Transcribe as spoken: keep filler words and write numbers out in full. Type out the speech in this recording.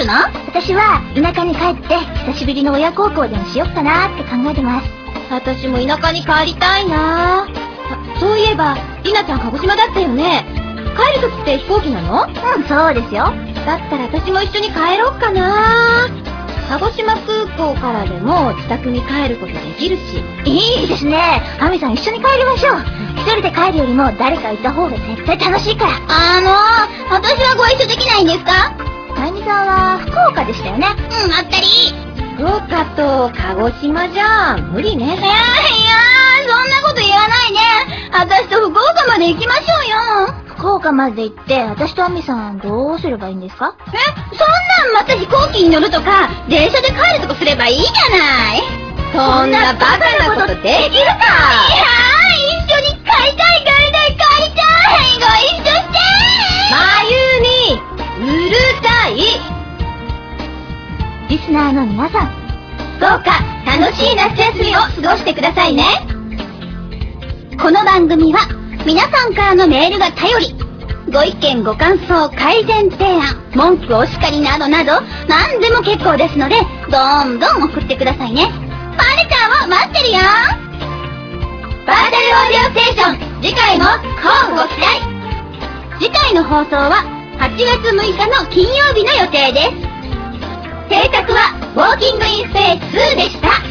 るの？ 私は田舎に帰って久しぶりの親孝行でもしよっかなって考えてます。 私も田舎に帰りたいな。あ、そういえば、りなちゃん鹿児島だったよね。帰るときって飛行機なの？ うん、そうですよ。 だったら私も一緒に帰ろうかな。鹿児島空港からでも自宅に帰ることできるし。 いいですね。亜美さん一緒に帰りましょう。一人で帰るよりも誰かいた方が絶対楽しいから。 あのー、私はご一緒できないんですか？ あゆみさんは福岡でしたよね。 うん、まったり。福岡と鹿児島じゃ無理ね。いやいや、そんなこと言わないで。私と福岡まで行きましょうよ。 福岡まで行って、私と亜美さんどうすればいいんですか？ え、そんなんまた飛行機に乗るとか、電車で帰るとかすればいいじゃない。そんなバカなことできるか。いやー、一緒に帰りたい帰りたい帰りたい。ご一緒して。まゆみ、うるさい。 リスナーの皆さん、 どうか楽しい夏休みを過ごしてくださいね。この番組は皆さんからのメールが頼り。ご意見ご感想改善提案文句お叱りなどなど何でも結構ですので、どんどん送ってくださいね。パンレちゃんを待ってるよ。バーチャルオーディオステーション、次回も乞うご期待。次回の放送ははちがつむいかの金曜日の予定です。制作はウォーキングインスペースツーでした。